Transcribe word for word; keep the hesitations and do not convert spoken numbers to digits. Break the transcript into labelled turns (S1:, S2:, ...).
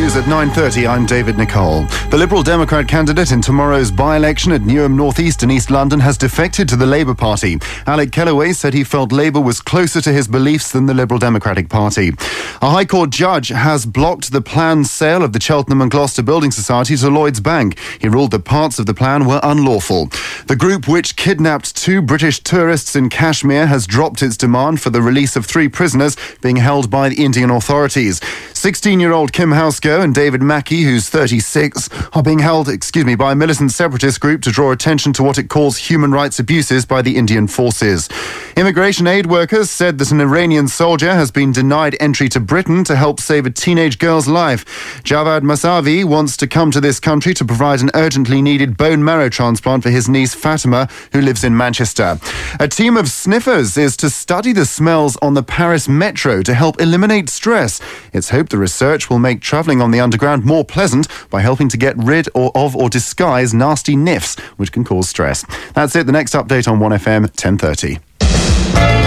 S1: News at nine thirty, I'm David Nicole. The Liberal Democrat candidate in tomorrow's by-election at Newham North East in East London has defected to the Labour Party. Alec Kellaway said he felt Labour was closer to his beliefs than the Liberal Democratic Party. A High Court judge has blocked the planned sale of the Cheltenham and Gloucester Building Society to Lloyds Bank. He ruled that parts of the plan were unlawful. The group, which kidnapped two British tourists in Kashmir, has dropped its demand for the release of three prisoners being held by the Indian authorities. sixteen-year-old Kim Housego and David Mackey, who's thirty-six, are being held, excuse me, by a militant separatist group to draw attention to what it calls human rights abuses by the Indian forces. Immigration aid workers said that an Iranian soldier has been denied entry to Britain to help save a teenage girl's life. Javad Masavi wants to come to this country to provide an urgently needed bone marrow transplant for his niece Fatima, who lives in Manchester. A team of sniffers is to study the smells on the Paris metro to help eliminate stress. It's hoped the research will make travelling on the Underground more pleasant by helping to get rid or of or disguise nasty niffs, which can cause stress. That's it. The next update on one F M, ten thirty.